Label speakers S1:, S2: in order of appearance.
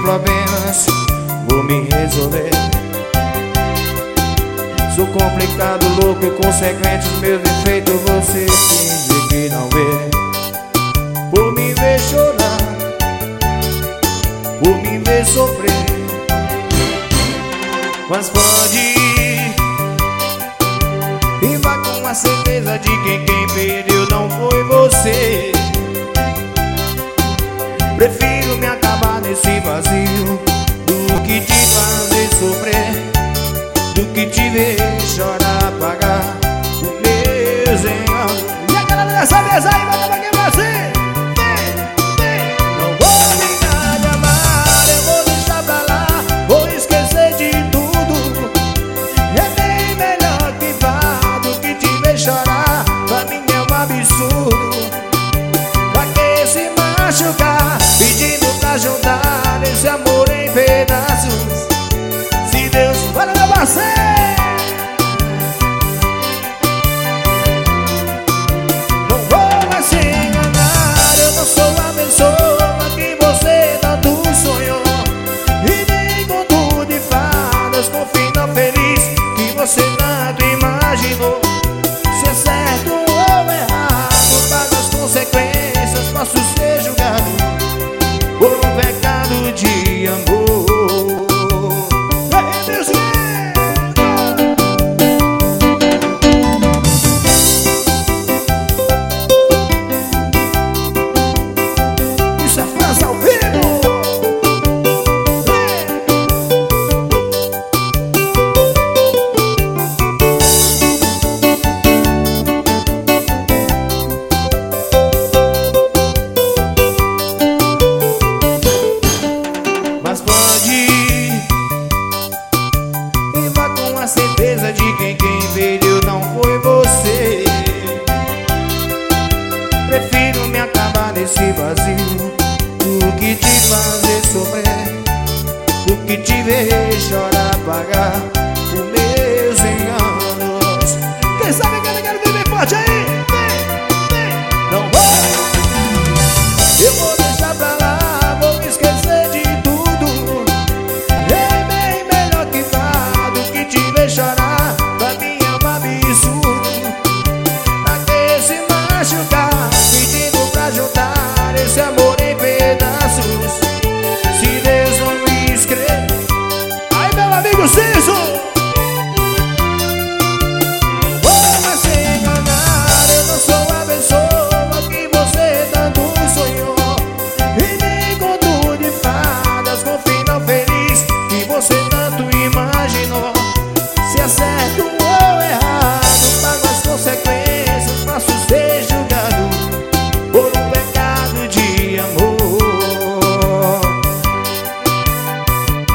S1: problemas, vou me resolver. Sou complicado, louco e consequente, os meus defeitos você finge que não vê. Por me ver chorar, por me ver sofrer. Mas pode ir e vá com a certeza de que quem perdeu não foi você. Prefiro me acabar nesse vazio do que te fazer sofrer, do que te ver chorar, pagar o meu engano.
S2: E a galera dessa mesa aí, manda pra quem vai assim.
S1: Não vou ligar de amar, eu vou deixar pra lá, vou esquecer de tudo.
S2: É bem melhor que vá do que te ver chorar.
S1: Pra mim é um absurdo.
S2: Pra que se machucar,
S1: Pedindo pra juntar esse amor em pedaços. Se Deus
S2: bora meu parceiro.
S1: não vou mais se enganar, eu não sou a pessoa que você tanto sonhou.
S2: E nem conto de fadas
S1: Com final feliz que você tanto imaginou.
S2: se é certo ou errado,
S1: Paga as consequências, posso ser julgado por um pecado de amor.
S2: isso é França ao vivo.
S1: Mas pode ir e vá com a certeza de que quem perdeu não foi você. Prefiro me acabar nesse vazio do que te fazer sofrer, do que te ver chorar, pagar os meus enganos.
S2: Quem sabe que eu quero viver forte aí.